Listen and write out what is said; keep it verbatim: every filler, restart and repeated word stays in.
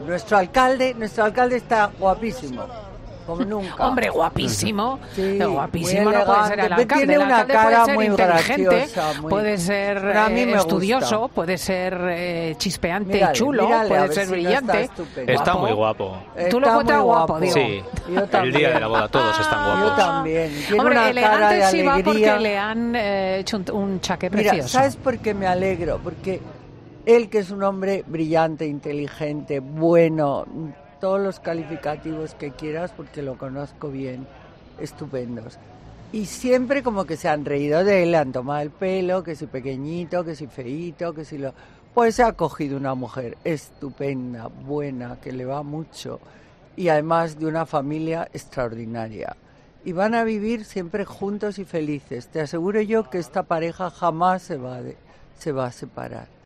Nuestro alcalde, nuestro alcalde está guapísimo, como nunca. Hombre, guapísimo. Sí, guapísimo muy no puede ser el elegante. alcalde. Tiene El una alcalde cara puede ser muy inteligente, graciosa, muy- puede ser Pero a mí eh, me gusta. estudioso, puede ser eh, chispeante Mírale, y chulo, mírale, a puede ver ser si no brillante. está estupendo. Está guapo. muy guapo. Tú lo Está encuentras muy guapo, Diego. Sí, Yo el también. día de la boda todos están Yo guapos. también. Tiene Hombre, una elegante cara de sí va porque alegría. le han eh, hecho un, un chaqué Mira, precioso. ¿sabes por qué me alegro? Porque él, que es un hombre brillante, inteligente, bueno, todos los calificativos que quieras, porque lo conozco bien, estupendos. Y siempre como que se han reído de él, le han tomado el pelo, que si pequeñito, que si feíto, que si lo... Pues se ha cogido una mujer estupenda, buena, que le va mucho, y además de una familia extraordinaria. Y van a vivir siempre juntos y felices. Te aseguro yo que esta pareja jamás se va, de, se va a separar.